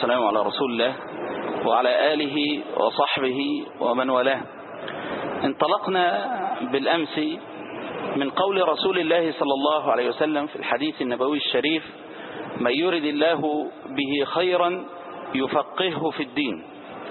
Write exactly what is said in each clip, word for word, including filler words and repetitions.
والسلام على رسول الله وعلى آله وصحبه ومن والاه. انطلقنا بالأمس من قول رسول الله صلى الله عليه وسلم في الحديث النبوي الشريف: من يرد الله به خيرا يفقهه في الدين.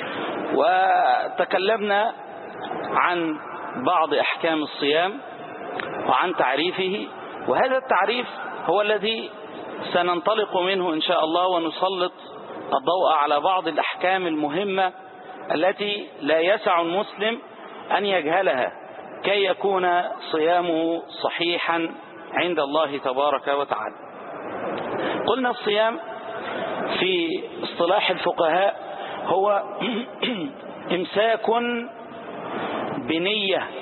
وتكلمنا عن بعض أحكام الصيام وعن تعريفه، وهذا التعريف هو الذي سننطلق منه إن شاء الله، ونسلط الضوء على بعض الأحكام المهمة التي لا يسع المسلم أن يجهلها كي يكون صيامه صحيحا عند الله تبارك وتعالى. قلنا الصيام في اصطلاح الفقهاء هو إمساك بنية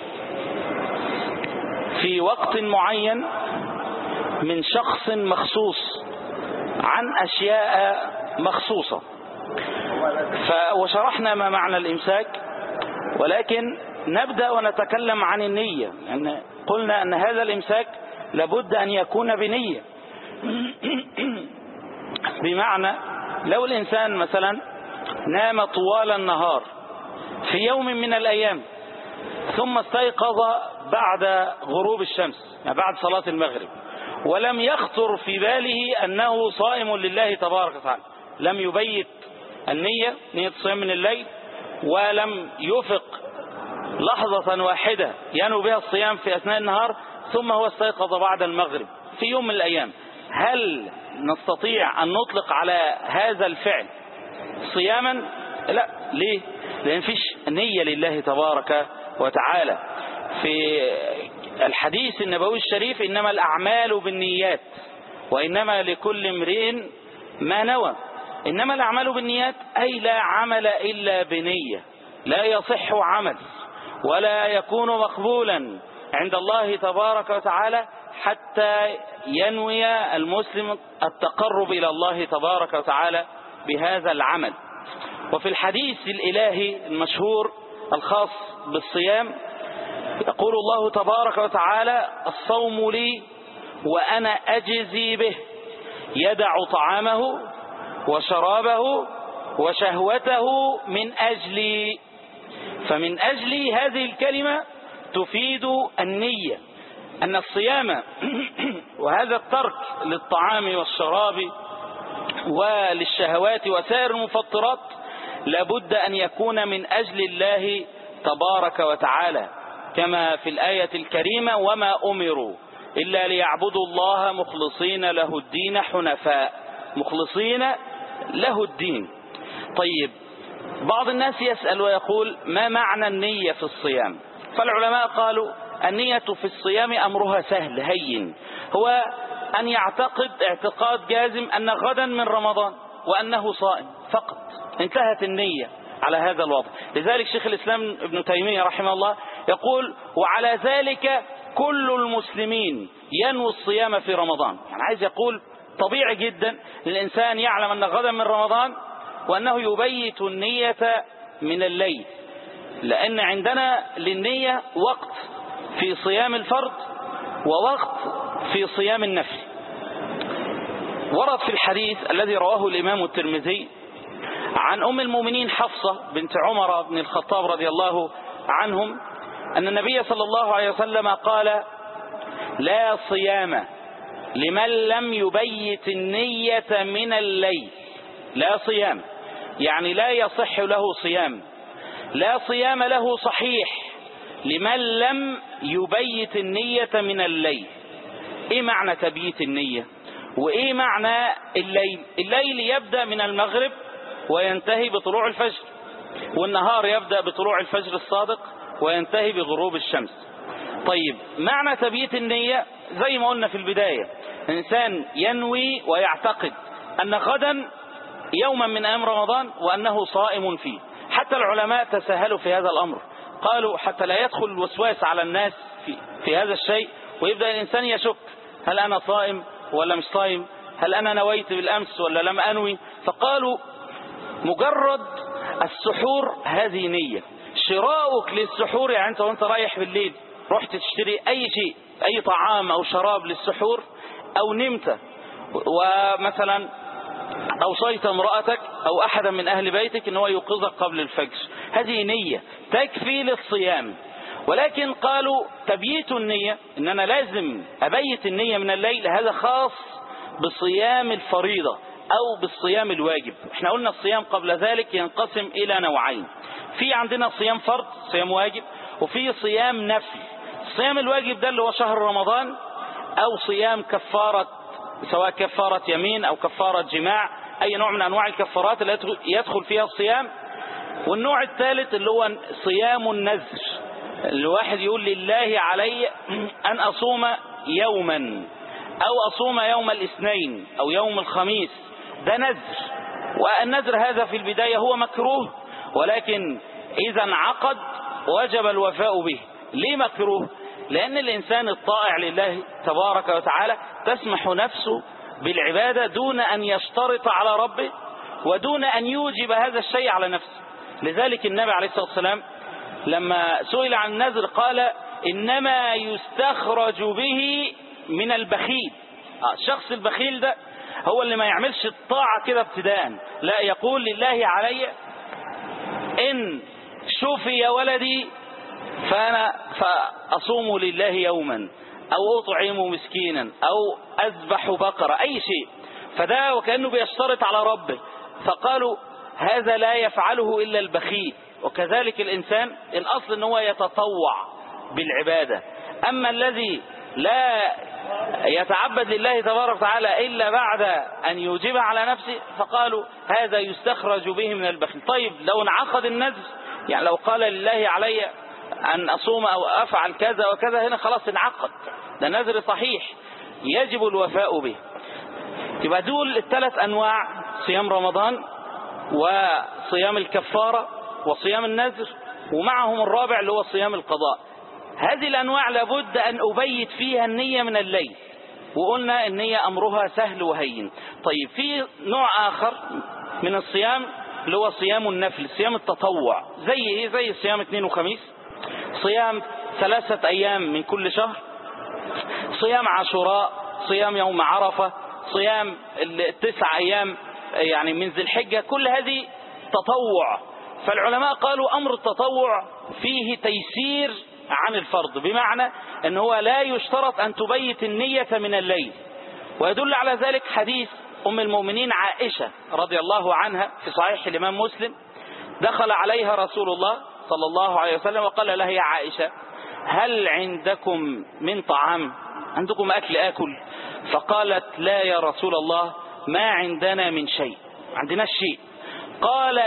في وقت معين من شخص مخصوص عن أشياء مخصوصة. وشرحنا ما معنى الإمساك، ولكن نبدأ ونتكلم عن النية. يعني قلنا أن هذا الإمساك لابد أن يكون بنية. بمعنى لو الإنسان مثلا نام طوال النهار في يوم من الأيام ثم استيقظ بعد غروب الشمس، يعني بعد صلاة المغرب، ولم يخطر في باله أنه صائم لله تبارك وتعالى، لم يبيت النية نية الصيام من الليل، ولم يفق لحظة واحدة ينوي بها الصيام في أثناء النهار، ثم هو استيقظ بعد المغرب في يوم من الأيام، هل نستطيع أن نطلق على هذا الفعل صياما؟ لا. ليه؟ لأن فيش نية لله تبارك وتعالى. في الحديث النبوي الشريف: إنما الأعمال بالنيات وإنما لكل امرئ ما نوى. إنما الأعمال بالنيات أي لا عمل إلا بنية، لا يصح عمل ولا يكون مقبولا عند الله تبارك وتعالى حتى ينوي المسلم التقرب إلى الله تبارك وتعالى بهذا العمل. وفي الحديث الإلهي المشهور الخاص بالصيام يقول الله تبارك وتعالى: الصوم لي وأنا أجزي به، يدع طعامه وشرابه وشهوته من أجلي. فمن أجلي هذه الكلمة تفيد النية، أن الصيام وهذا الترك للطعام والشراب وللشهوات وسائر المفطرات لابد أن يكون من أجل الله تبارك وتعالى، كما في الآية الكريمة: وما أمروا إلا ليعبدوا الله مخلصين له الدين حنفاء، مخلصين له الدين. طيب، بعض الناس يسأل ويقول: ما معنى النية في الصيام؟ فالعلماء قالوا: النية في الصيام أمرها سهل هين، هو أن يعتقد اعتقاد جازم أن غدا من رمضان وأنه صائم فقط، انتهت النية على هذا الوضع. لذلك شيخ الإسلام ابن تيمية رحمه الله يقول: وعلى ذلك كل المسلمين ينوي الصيام في رمضان. يعني عايز يقول طبيعي جدا للإنسان يعلم أن غدا من رمضان وأنه يبيت النية من الليل، لأن عندنا للنية وقت في صيام الفرض ووقت في صيام النفل. ورد في الحديث الذي رواه الإمام الترمذي عن أم المؤمنين حفصة بنت عمر بن الخطاب رضي الله عنهم أن النبي صلى الله عليه وسلم قال: لا صيام لمن لم يبيت النية من الليل. لا صيام يعني لا يصح له صيام، لا صيام له صحيح لمن لم يبيت النية من الليل. ايه معنى تبييت النية؟ وايه معنى الليل؟ الليل يبدأ من المغرب وينتهي بطلوع الفجر، والنهار يبدأ بطلوع الفجر الصادق وينتهي بغروب الشمس. طيب، معنى تبييت النية زي ما قلنا في البداية: الإنسان ينوي ويعتقد أن غدا يوما من أيام رمضان وأنه صائم فيه. حتى العلماء تساهلوا في هذا الأمر، قالوا حتى لا يدخل الوسواس على الناس في, في هذا الشيء، ويبدأ الإنسان يشك: هل أنا صائم ولا مش صائم؟ هل أنا نويت بالأمس ولا لم أنوي؟ فقالوا مجرد السحور هذه نية. شراؤك للسحور، يعني أنت وأنت رايح بالليل رحت تشتري أي شيء، أي طعام أو شراب للسحور، أو نمت ومثلا أوصيت امرأتك أو أحدا من أهل بيتك إن هو يوقظك قبل الفجر، هذه نية تكفي للصيام. ولكن قالوا تبييت النية، إن أنا لازم أبيت النية من الليل، هذا خاص بصيام الفريضة أو بالصيام الواجب. احنا قلنا الصيام قبل ذلك ينقسم إلى نوعين، في عندنا صيام فرض صيام واجب، وفي صيام نفل. الصيام الواجب ده اللي هو شهر رمضان، أو صيام كفارة، سواء كفارة يمين أو كفارة جماع، أي نوع من أنواع الكفارات اللي يدخل فيها الصيام. والنوع الثالث اللي هو صيام النذر، الواحد يقول لله علي أن أصوم يوما أو أصوم يوم الاثنين أو يوم الخميس، ده نذر. والنذر هذا في البداية هو مكروه، ولكن إذا انعقد وجب الوفاء به. ليه مكروه؟ لأن الإنسان الطائع لله تبارك وتعالى تسمح نفسه بالعبادة دون أن يشترط على ربه ودون أن يوجب هذا الشيء على نفسه. لذلك النبي عليه الصلاة والسلام لما سئل عن النذر قال إنما يستخرج به من البخيل. الشخص البخيل ده هو اللي ما يعملش الطاعة كده ابتداء، لا، يقول لله علي إن شوفي يا ولدي فأنا فأصوم لله يوما أو أطعم مسكينا أو أذبح بقرة، أي شيء، فده وكأنه بيشترط على ربه. فقالوا هذا لا يفعله إلا البخيل. وكذلك الإنسان الأصل أنه يتطوع بالعبادة، أما الذي لا يتعبد لله تبارك وتعالى إلا بعد أن يوجبها على نفسه فقالوا هذا يستخرج به من البخيل. طيب لو انعقد النذر، يعني لو قال لله علي أن أصوم أو أفعل كذا وكذا، هنا خلاص انعقد، ده نذر صحيح يجب الوفاء به. يبقى دول الثلاث أنواع، صيام رمضان وصيام الكفارة وصيام النذر، ومعهم الرابع اللي هو صيام القضاء. هذه الأنواع لابد أن أبيت فيها النية من الليل، وقلنا النية أمرها سهل وهين. طيب في نوع آخر من الصيام اللي هو صيام النفل، صيام التطوع، زي إيه؟ زي صيام اثنين وخميس، صيام ثلاثة أيام من كل شهر، صيام عاشوراء، صيام يوم عرفة، صيام التسع أيام يعني من ذي الحجة، كل هذه تطوع. فالعلماء قالوا أمر التطوع فيه تيسير عن الفرض، بمعنى أنه هو لا يشترط أن تبيت النية من الليل. ويدل على ذلك حديث أم المؤمنين عائشة رضي الله عنها في صحيح الإمام مسلم، دخل عليها رسول الله صلى الله عليه وسلم وقال لها يا عائشة هل عندكم من طعام، عندكم أكل آكل؟ فقالت لا يا رسول الله ما عندنا من شيء، عندنا شيء. قال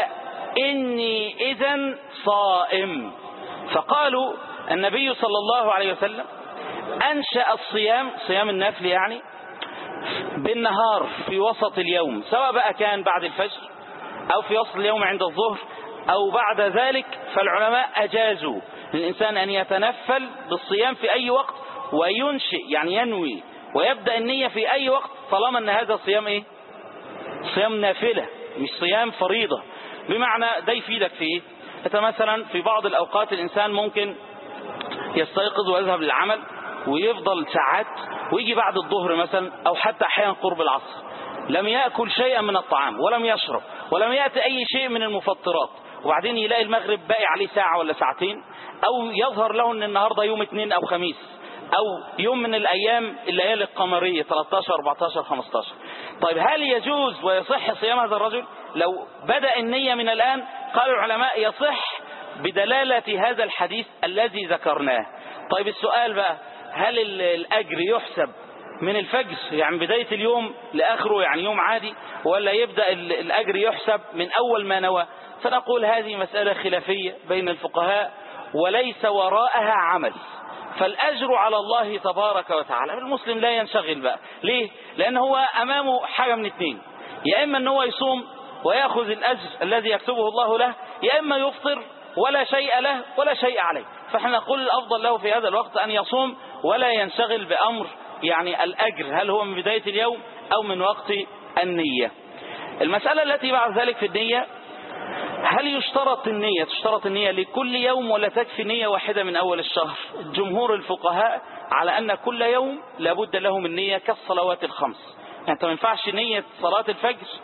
إني إذن صائم. فقالوا النبي صلى الله عليه وسلم أنشأ الصيام، صيام النفل يعني، بالنهار في وسط اليوم، سواء بقى كان بعد الفجر أو في وسط اليوم عند الظهر أو بعد ذلك. فالعلماء أجازوا للإنسان أن يتنفل بالصيام في أي وقت وينشئ، يعني ينوي ويبدأ النية في أي وقت، طالما أن هذا صيام إيه؟ صيام نافلة مش صيام فريضة. بمعنى ده يفيدك في إيه؟ أنت مثلا في بعض الأوقات الإنسان ممكن يستيقظ ويذهب للعمل ويفضل ساعات، ويجي بعد الظهر مثلا أو حتى أحيانا قرب العصر لم يأكل شيئا من الطعام ولم يشرب ولم يأتي أي شيء من المفطرات، وبعدين يلاقي المغرب باقي عليه ساعة ولا ساعتين، أو يظهر له أن النهاردة يوم اثنين أو خميس أو يوم من الأيام الليالي القمرية ثلاثة عشر أربعة عشر خمسة عشر. طيب هل يجوز ويصح صيام هذا الرجل لو بدأ النية من الآن؟ قالوا العلماء يصح بدلالة هذا الحديث الذي ذكرناه. طيب السؤال بقى، هل الأجر يحسب من الفجر يعني بداية اليوم لآخره يعني يوم عادي، ولا يبدأ الأجر يحسب من أول ما نوى؟ فنقول هذه مسألة خلافية بين الفقهاء وليس وراءها عمل، فالأجر على الله تبارك وتعالى. المسلم لا ينشغل بقى، ليه؟ لأن هو أمامه حاجة من اثنين، يا إما أنه يصوم ويأخذ الأجر الذي يكتبه الله له، يا إما يفطر ولا شيء له ولا شيء عليه. فإحنا نقول الأفضل له في هذا الوقت أن يصوم ولا ينشغل بأمر يعني الأجر هل هو من بداية اليوم أو من وقت النية. المسألة التي بعد ذلك في النية، هل يشترط النية تشترط النية لكل يوم ولا تكفي نية واحدة من أول الشهر؟ جمهور الفقهاء على أن كل يوم لابد له من نية كالصلوات الخمس. يعني ما ينفعش نية صلاة الفجر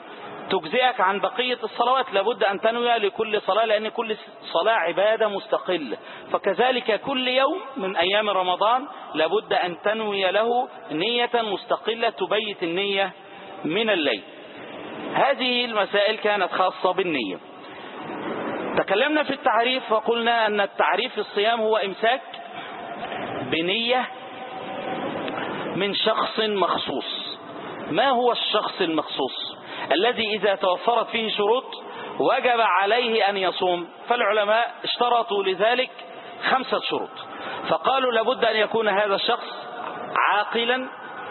تجزئك عن بقية الصلوات، لابد أن تنوي لكل صلاة، لأن كل صلاة عبادة مستقلة. فكذلك كل يوم من أيام رمضان لابد أن تنوي له نية مستقلة تبيت النية من الليل. هذه المسائل كانت خاصة بالنية. تكلمنا في التعريف وقلنا أن التعريف في الصيام هو إمساك بنية من شخص مخصوص. ما هو الشخص المخصوص الذي إذا توفرت فيه شروط وجب عليه أن يصوم؟ فالعلماء اشترطوا لذلك خمسة شروط، فقالوا لابد أن يكون هذا الشخص عاقلا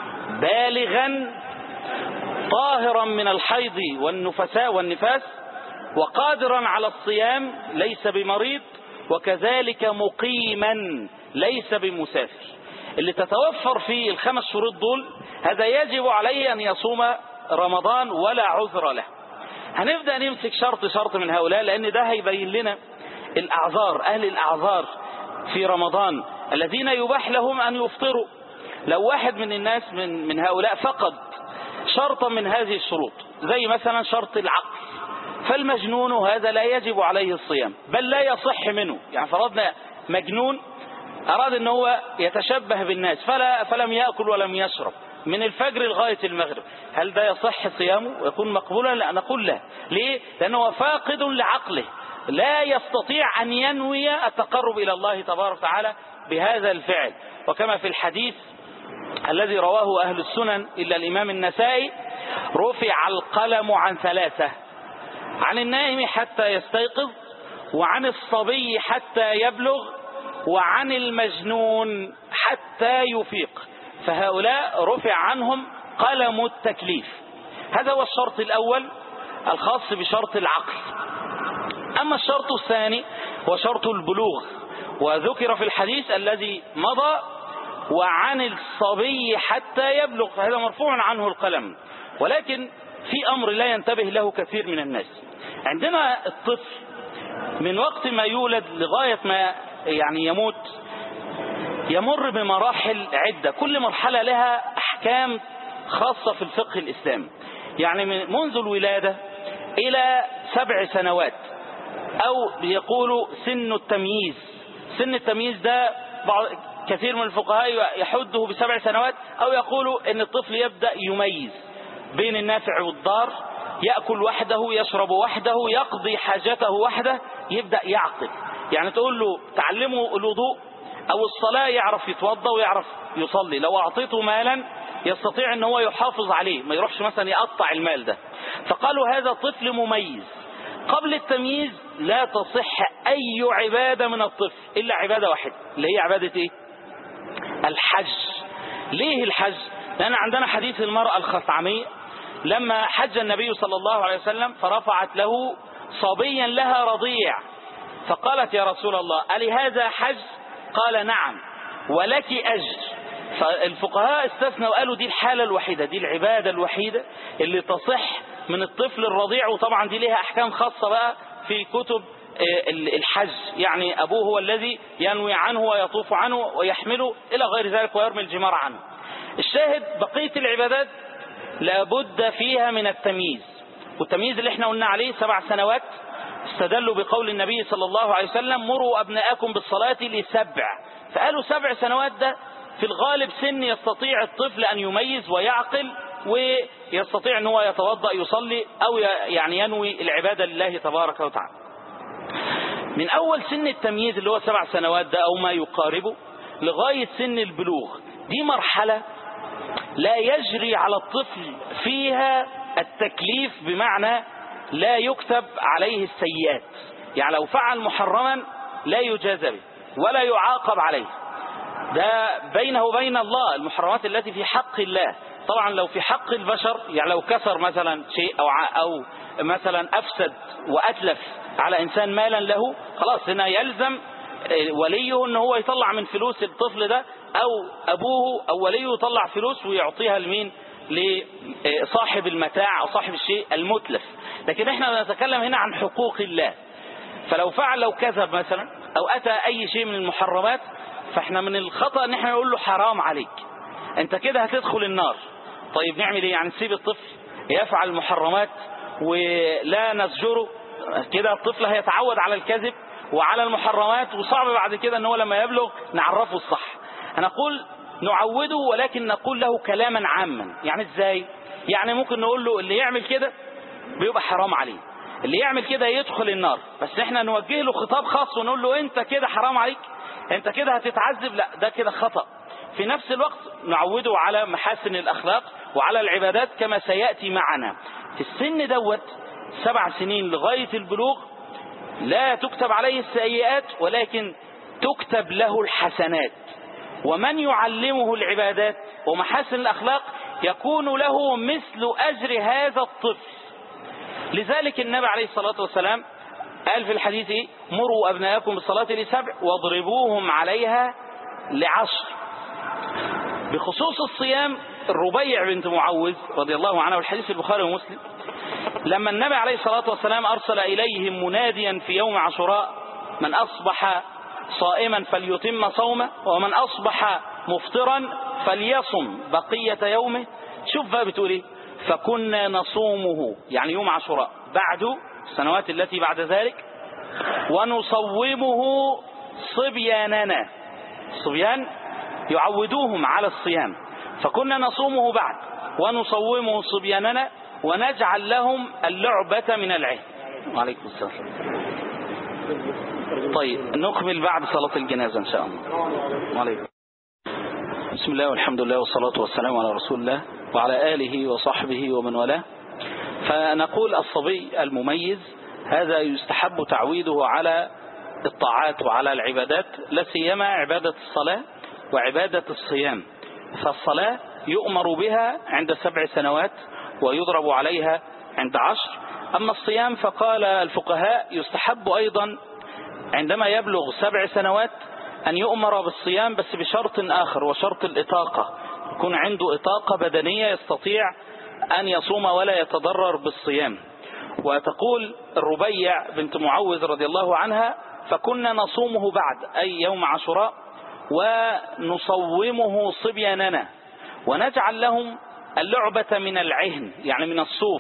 بالغا طاهرا من الحيض والنفساء والنفاس وقادرا على الصيام ليس بمريض، وكذلك مقيما ليس بمسافر. اللي تتوفر فيه الخمس شروط دول هذا يجب عليه أن يصوم رمضان ولا عذر له. هنبدأ نمسك شرط شرط من هؤلاء، لأن ده هيبين لنا الأعذار، أهل الأعذار في رمضان الذين يباح لهم أن يفطروا. لو واحد من الناس من, من هؤلاء فقد شرطا من هذه الشروط زي مثلا شرط العقل، فالمجنون هذا لا يجب عليه الصيام بل لا يصح منه. يعني فرضنا مجنون أراد أن هو يتشبه بالناس فلا فلم يأكل ولم يشرب من الفجر لغاية المغرب، هل ده يصح صيامه ويكون مقبولا؟ لا، نقول لا. ليه؟ لأنه فاقد لعقله، لا يستطيع أن ينوي التقرب إلى الله تبارك وتعالى بهذا الفعل. وكما في الحديث الذي رواه أهل السنن إلا الإمام النسائي: رفع القلم عن ثلاثة، عن النائم حتى يستيقظ، وعن الصبي حتى يبلغ، وعن المجنون حتى يفيق. فهؤلاء رفع عنهم قلم التكليف. هذا هو الشرط الأول الخاص بشرط العقل. أما الشرط الثاني هو شرط البلوغ، وذكر في الحديث الذي مضى: وعن الصبي حتى يبلغ، فهذا مرفوع عنه القلم. ولكن في أمر لا ينتبه له كثير من الناس. عندنا الطفل من وقت ما يولد لغاية ما يعني يموت يمر بمراحل عدة، كل مرحلة لها أحكام خاصة في الفقه الإسلامي. يعني منذ الولادة إلى سبع سنوات، أو يقولوا سن التمييز. سن التمييز ده بعض كثير من الفقهاء يحده بسبع سنوات، أو يقولوا أن الطفل يبدأ يميز بين النافع والضار، يأكل وحده، يشرب وحده، يقضي حاجته وحده، يبدأ يعقل. يعني تقول له تعلمه الوضوء أو الصلاة يعرف يتوضى ويعرف يصلي. لو أعطيته مالا يستطيع أن هو يحافظ عليه، ما يروحش مثلا يقطع المال ده. فقالوا هذا طفل مميز. قبل التمييز لا تصح أي عبادة من الطفل إلا عبادة واحدة، اللي هي عبادة إيه؟ الحج. ليه الحج؟ لأن عندنا حديث المرأة الخثعمية لما حج النبي صلى الله عليه وسلم فرفعت له صبيا لها رضيع، فقالت: يا رسول الله ألي هذا حج؟ قال: نعم ولك أجر. فالفقهاء استثنوا وقالوا دي الحالة الوحيدة، دي العبادة الوحيدة اللي تصح من الطفل الرضيع. وطبعا دي لها أحكام خاصة بقى في كتب الحج، يعني أبوه هو الذي ينوي عنه ويطوف عنه ويحمله إلى غير ذلك ويرمي الجمار عنه. الشاهد بقية العبادات لابد فيها من التمييز، والتمييز اللي احنا قلنا عليه سبع سنوات. استدلوا بقول النبي صلى الله عليه وسلم: مروا أبناءكم بالصلاة لسبع. فقالوا سبع سنوات ده في الغالب سن يستطيع الطفل أن يميز ويعقل ويستطيع أن هو يتوضأ يصلي أو يعني ينوي العبادة لله تبارك وتعالى. من أول سن التمييز اللي هو سبع سنوات ده أو ما يقاربه لغاية سن البلوغ، دي مرحلة لا يجري على الطفل فيها التكليف، بمعنى لا يكتب عليه السيئات. يعني لو فعل محرما لا يجازى به ولا يعاقب عليه، ده بينه وبين الله المحرمات التي في حق الله. طبعا لو في حق البشر، يعني لو كسر مثلا شيء أو, أو مثلا أفسد وأتلف على إنسان مالا له، خلاص هنا يلزم وليه أنه هو يطلع من فلوس الطفل ده، أو أبوه أو وليه يطلع فلوس ويعطيها لمين؟ لصاحب المتاع أو صاحب الشيء المتلف. لكن احنا نتكلم هنا عن حقوق الله. فلو فعل لو كذب مثلا أو أتى أي شيء من المحرمات، فاحنا من الخطأ ان احنا نقول له حرام عليك، انت كده هتدخل النار. طيب نعمل ايه؟ يعني نسيب الطفل يفعل المحرمات ولا نزجره كده، الطفل هيتعود على الكذب وعلى المحرمات، وصعب بعد كده ان هو لما يبلغ نعرفه الصح. هنقول نعوده، ولكن نقول له كلاما عاما. يعني ازاي؟ يعني ممكن نقول له اللي يعمل كده بيبقى حرام عليه، اللي يعمل كده يدخل النار، بس احنا نوجه له خطاب خاص ونقول له انت كده حرام عليك، انت كده هتتعذب، لا ده كده خطأ. في نفس الوقت نعوده على محاسن الأخلاق وعلى العبادات كما سيأتي معنا. في السن دوت سبع سنين لغاية البلوغ لا تكتب عليه السيئات، ولكن تكتب له الحسنات. ومن يعلمه العبادات ومحاسن الأخلاق يكون له مثل أجر هذا الطفل. لذلك النبي عليه الصلاة والسلام قال في الحديث: مروا أبناءكم بالصلاة لسبع واضربوهم عليها لعشر. بخصوص الصيام، الربيع بنت معوذ رضي الله عنها، والحديث في البخاري ومسلم، لما النبي عليه الصلاة والسلام أرسل إليهم مناديا في يوم عاشوراء: من أصبح صائما فليتم صومه، ومن أصبح مفطرا فليصم بقية يومه. شوف بقى بتقول ايه: فكنا نصومه، يعني يوم عاشوراء، بعد السنوات التي بعد ذلك، ونصومه صبياننا، صبيان يعودوهم على الصيام، فكنا نصومه بعد ونصومه صبياننا ونجعل لهم اللعبة من العهد. وعليكم السلام. طيب نكمل بعد صلاة الجنازة إن شاء الله. وعليكم. بسم الله والحمد لله والصلاة والسلام على رسول الله وعلى آله وصحبه ومن والاه. فنقول الصبي المميز هذا يستحب تعويده على الطاعات وعلى العبادات، لا سيما عبادة الصلاة وعبادة الصيام. فالصلاة يؤمر بها عند سبع سنوات ويضرب عليها عند عشر. أما الصيام فقال الفقهاء يستحب أيضا عندما يبلغ سبع سنوات أن يؤمر بالصيام، بس بشرط آخر، وشرط الإطاقة، يكون عنده إطاقة بدنية يستطيع أن يصوم ولا يتضرر بالصيام. وتقول الربيع بنت معوذ رضي الله عنها: فكنا نصومه بعد، أي يوم عاشوراء، ونصومه صبياننا ونجعل لهم اللعبة من العهن، يعني من الصوف،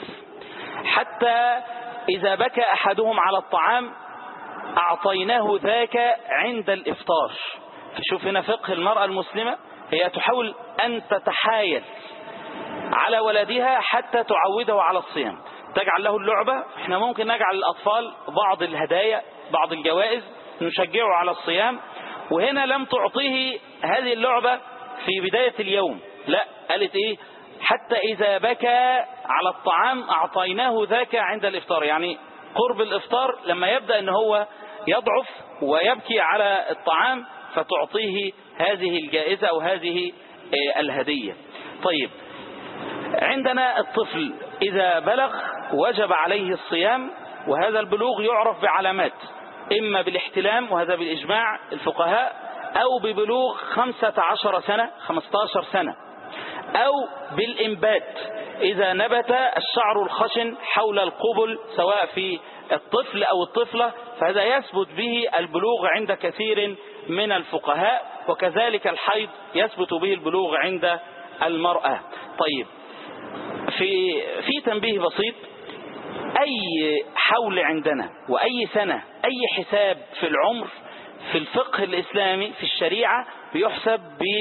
حتى إذا بكى أحدهم على الطعام أعطيناه ذاك عند الإفطار. فشوف هنا فقه المرأة المسلمة، هي تحاول أن تتحايل على ولدها حتى تعوده على الصيام، تجعل له اللعبة. احنا ممكن نجعل الأطفال بعض الهدايا، بعض الجوائز، نشجعه على الصيام. وهنا لم تعطيه هذه اللعبة في بداية اليوم، لا، قالت ايه: حتى إذا بكى على الطعام أعطيناه ذاك عند الإفطار، يعني قرب الإفطار لما يبدأ ان هو يضعف ويبكي على الطعام فتعطيه هذه الجائزة أو هذه الهدية. طيب، عندنا الطفل إذا بلغ وجب عليه الصيام، وهذا البلوغ يعرف بعلامات: إما بالاحتلام، وهذا بالإجماع الفقهاء، أو ببلوغ خمسة عشر سنة، خمسة عشر سنة، أو بالإنبات، إذا نبت الشعر الخشن حول القبل سواء في الطفل أو الطفلة، فهذا يثبت به البلوغ عند كثير من الفقهاء. وكذلك الحيض يثبت به البلوغ عند المرأة. طيب، في في تنبيه بسيط: أي حول عندنا وأي سنة، أي حساب في العمر في الفقه الإسلامي في الشريعة بيحسب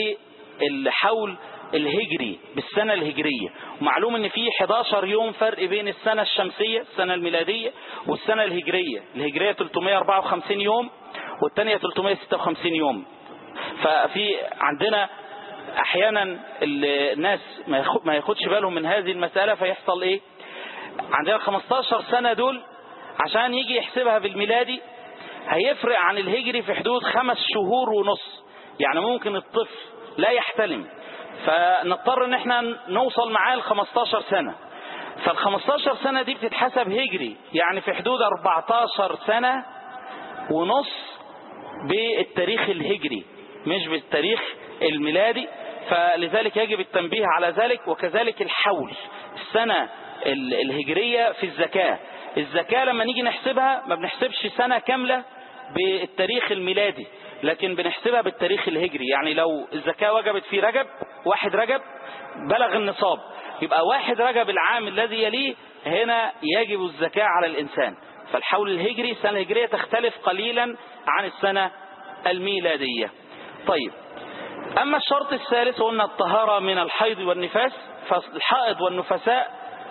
بالحول الهجري، بالسنة الهجرية. ومعلوم ان في إحدى عشر يوم فرق بين السنة الشمسية، السنة الميلادية، والسنة الهجرية. الهجرية ثلاثمائة وأربعة وخمسين يوم والثانية ثلاثمائة وستة وخمسين يوم. ففي عندنا احيانا الناس ما ياخدش بالهم من هذه المسألة، فيحصل ايه؟ عندنا خمسة عشر سنة دول عشان يجي يحسبها بالميلادي هيفرق عن الهجري في حدود خمس شهور ونص. يعني ممكن الطفل لا يحتلم، فنضطر ان احنا نوصل معاه ل خمسة عشر سنة. فال خمسة عشر سنة دي بتتحسب هجري، يعني في حدود أربعة عشر سنة ونص بالتاريخ الهجري مش بالتاريخ الميلادي. فلذلك يجب التنبيه على ذلك. وكذلك الحول، السنة الهجرية في الزكاة. الزكاة لما نيجي نحسبها ما بنحسبش سنة كاملة بالتاريخ الميلادي، لكن بنحسبها بالتاريخ الهجري. يعني لو الزكاة وجبت في رجب، واحد رجب بلغ النصاب، يبقى واحد رجب العام الذي يليه هنا يجب الزكاة على الإنسان. فالحول الهجري السنة الهجرية تختلف قليلا عن السنة الميلادية. طيب، أما الشرط الثالث هو أن الطهارة من الحيض والنفاس. فالحائض والنفساء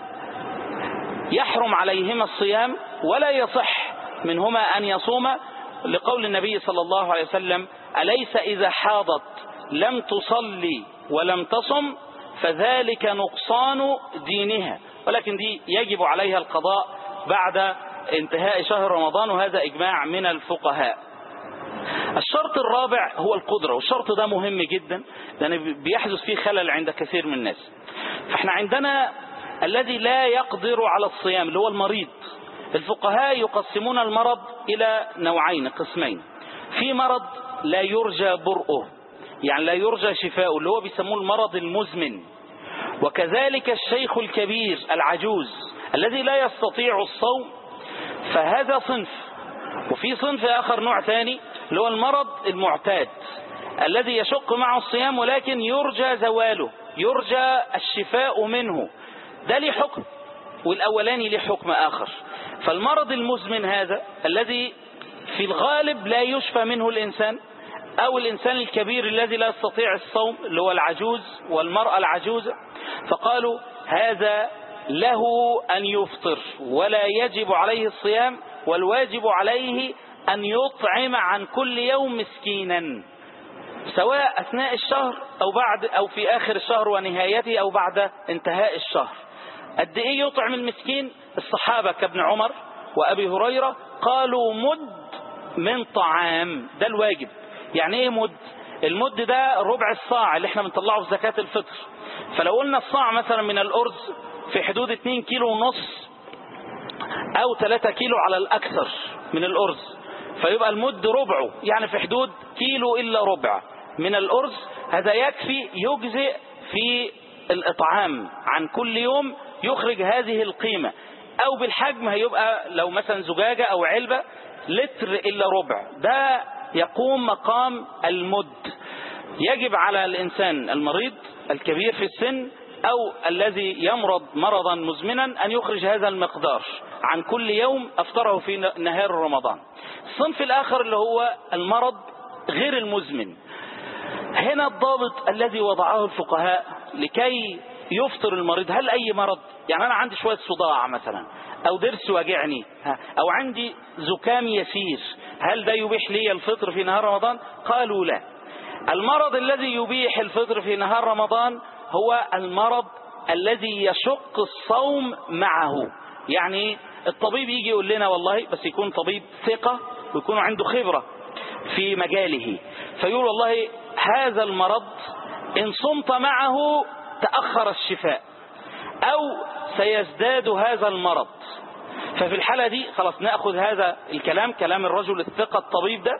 يحرم عليهما الصيام ولا يصح منهما أن يصوما، لقول النبي صلى الله عليه وسلم: أليس إذا حاضت لم تصلي ولم تصم فذلك نقصان دينها. ولكن دي يجب عليها القضاء بعد انتهاء شهر رمضان، وهذا إجماع من الفقهاء. الشرط الرابع هو القدرة، والشرط ده مهم جدا لأن بيحدث فيه خلل عند كثير من الناس. فاحنا عندنا الذي لا يقدر على الصيام اللي هو المريض. الفقهاء يقسمون المرض إلى نوعين، قسمين. في مرض لا يرجى برؤه، يعني لا يرجى شفاؤه، اللي هو بيسموه المرض المزمن. وكذلك الشيخ الكبير العجوز الذي لا يستطيع الصوم، فهذا صنف. وفي صنف آخر نوع ثاني اللي هو المرض المعتاد الذي يشق معه الصيام ولكن يرجى زواله، يرجى الشفاء منه. ده ليه حكم، والأولاني ليه حكم آخر. فالمرض المزمن هذا الذي في الغالب لا يشفى منه الإنسان، أو الإنسان الكبير الذي لا يستطيع الصوم اللي هو العجوز والمرأة العجوزة، فقالوا هذا له أن يفطر ولا يجب عليه الصيام، والواجب عليه أن يطعم عن كل يوم مسكينا، سواء أثناء الشهر أو بعد أو في آخر الشهر ونهايته أو بعد انتهاء الشهر. قد إيه يطعم المسكين؟ الصحابة كابن عمر وأبي هريرة قالوا مد من طعام، ده الواجب. يعني إيه مد؟ المد ده ربع الصاع اللي احنا بنطلعه في زكاة الفطر. فلو قلنا الصاع مثلا من الأرز في حدود اتنين كيلو ونص أو ثلاثة كيلو على الأكثر من الأرز، فيبقى المد ربعه، يعني في حدود كيلو إلا ربع من الأرز. هذا يكفي يجزئ في الإطعام عن كل يوم، يخرج هذه القيمة. أو بالحجم هيبقى لو مثلا زجاجة أو علبة لتر إلا ربع، ده يقوم مقام المد. يجب على الإنسان المريض الكبير في السن أو الذي يمرض مرضا مزمنا أن يخرج هذا المقدار عن كل يوم أفطره في نهار رمضان. الصنف الآخر اللي هو المرض غير المزمن. هنا الضابط الذي وضعه الفقهاء لكي يفطر المريض، هل أي مرض؟ يعني أنا عندي شوية صداع مثلا، أو ضرس واجعني، أو عندي زكام يسير، هل ده يبيح لي الفطر في نهار رمضان؟ قالوا لا. المرض الذي يبيح الفطر في نهار رمضان هو المرض الذي يشق الصوم معه. يعني الطبيب يجي يقول لنا والله، بس يكون طبيب ثقة ويكون عنده خبرة في مجاله، فيقول والله هذا المرض إن صمت معه تأخر الشفاء أو سيزداد هذا المرض. ففي الحالة دي خلاص نأخذ هذا الكلام، كلام الرجل الثقة الطبيب ده،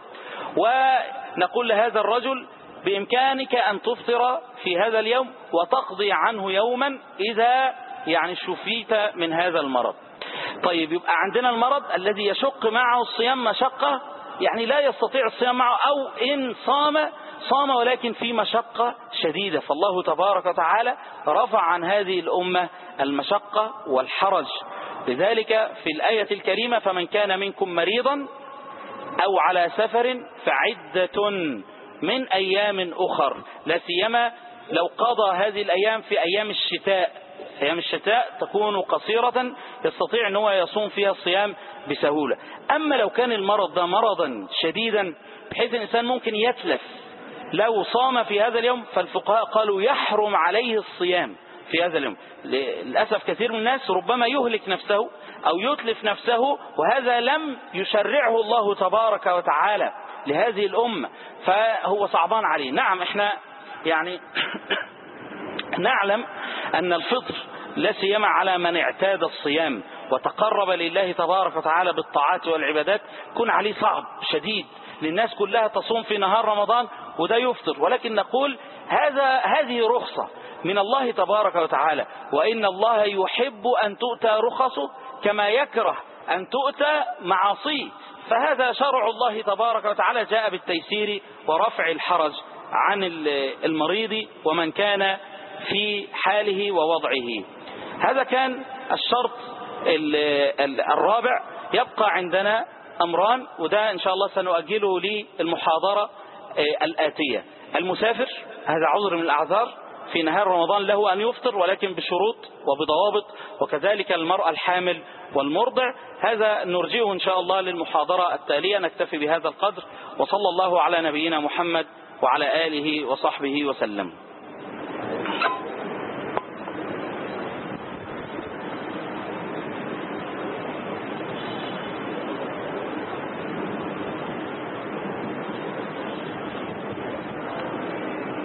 ونقول لهذا الرجل بإمكانك أن تفطر في هذا اليوم وتقضي عنه يوما إذا يعني شفيت من هذا المرض. طيب، يبقى عندنا المرض الذي يشق معه الصيام مشقة، يعني لا يستطيع الصيام معه، أو إن صام صام ولكن في مشقة شديدة، فالله تبارك وتعالى رفع عن هذه الأمة المشقة والحرج. لذلك في الآية الكريمة: فمن كان منكم مريضا أو على سفر فعدة من أيام أخر، لا سيما لو قضى هذه الأيام في أيام الشتاء. أيام الشتاء تكون قصيرة يستطيع أنه يصوم فيها الصيام بسهولة. أما لو كان المرض ده مرضا شديدا بحيث الإنسان ممكن يتلف لو صام في هذا اليوم، فالفقهاء قالوا يحرم عليه الصيام في هذا اليوم. للأسف كثير من الناس ربما يهلك نفسه أو يتلف نفسه، وهذا لم يشرعه الله تبارك وتعالى لهذه الأمة، فهو صعبان عليه. نعم احنا يعني نعلم أن الفطر لا سيما على من اعتاد الصيام وتقرب لله تبارك وتعالى بالطاعات والعبادات كن عليه صعب شديد. للناس كلها تصوم في نهار رمضان وده يفطر، ولكن نقول هذا هذه رخصة من الله تبارك وتعالى، وإن الله يحب أن تؤتى رخصه كما يكره أن تؤتى معاصيه. فهذا شرع الله تبارك وتعالى جاء بالتيسير ورفع الحرج عن المريض ومن كان في حاله ووضعه. هذا كان الشرط الرابع يبقى عندنا أمران، وده إن شاء الله سنؤجله للمحاضرة الآتية. المسافر هذا عذر من الأعذار في نهار رمضان له أن يفطر، ولكن بشروط وبضوابط، وكذلك المرأة الحامل والمرضع. هذا نرجئه إن شاء الله للمحاضرة التالية. نكتفي بهذا القدر، وصلى الله على نبينا محمد وعلى آله وصحبه وسلم.